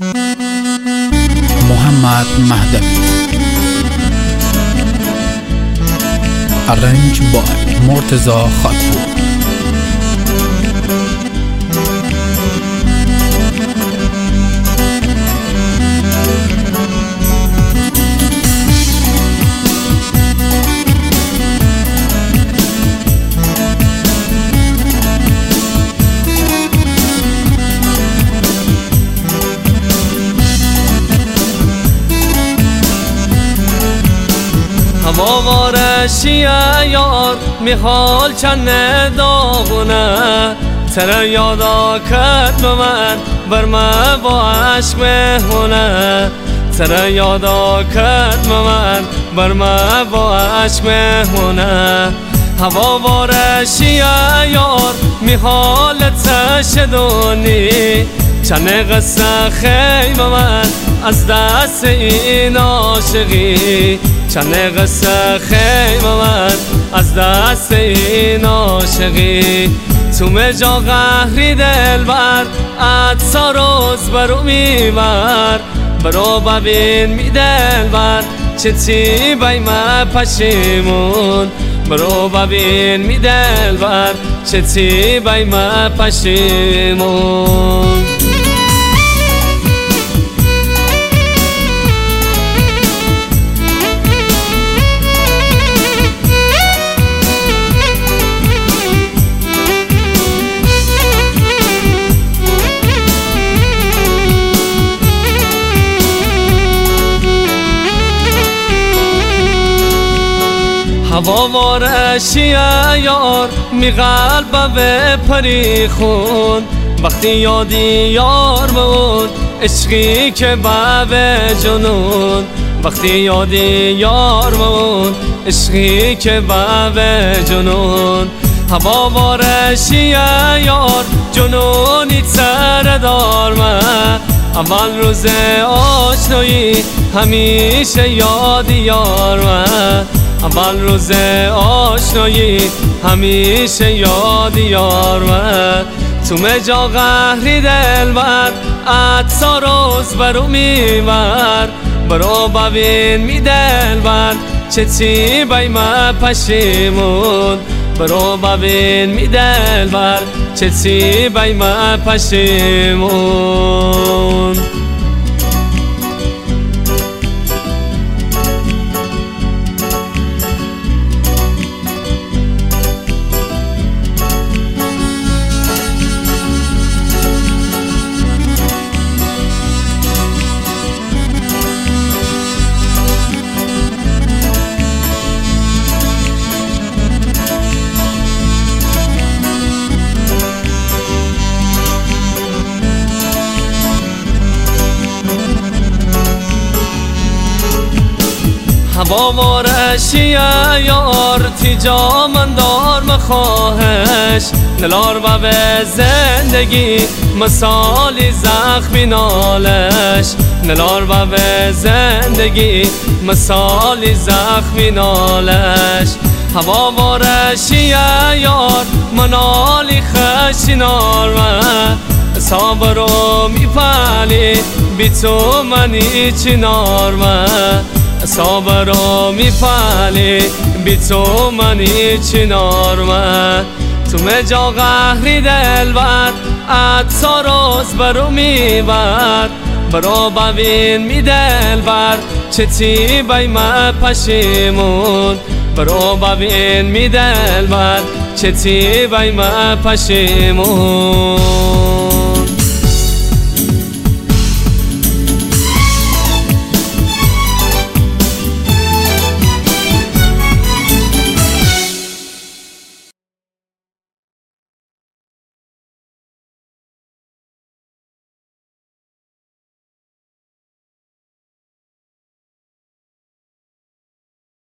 محمد مهدوی. Arrange by Murtaza Khatpur. هوا وارشیه یار میخال چند داغونه تر یادا کرد به من بر من با عشق مهمونه تر یادا کرد به من بر من با عشق مهمونه هوا وارشیه یار میخال تشدونی چند قصه خیلی من از دست این عاشقی چند قصه خیلی من از دست این عاشقی تو مجا قهری دلبر عطسا روز برو میبر برو ببین می دلبر چه تی بای من پشیمون برو ببین می دلبر چه تی بای من پشیمون هوا وارشیه یار می قلب به پری خون وقتی یادی یار مون عشقی که به جنون وقتی یادی یار مون عشقی که به جنون هوا وارشیه یار جنونی سر دار من اول روز آشنایی همیشه یادی یار من اول روز آشنایی همیشه یادی یار من تو مجا قهری دلبر عطسا روز برو میبر برو ببین می دلبر چه تی بای من پشیمون برو ببین می دلبر چه تی بای من پشیمون هوا وارشیه یار تیجا من دار مخواهش نلار و به زندگی مثالی زخمی نالش نلار و به زندگی مثالی زخمی نالش هوا وارشیه یار منالی خشینار من صبر رو میپلی بی تو منی چینار من صبر رو میپلی بی تو منی چینار من تو مجا قهری دلبر عطسا روز برو میبر برو ببین می دلبر چه تی بای من پشیمون برو ببین می دلبر چه تی بای من پشیمون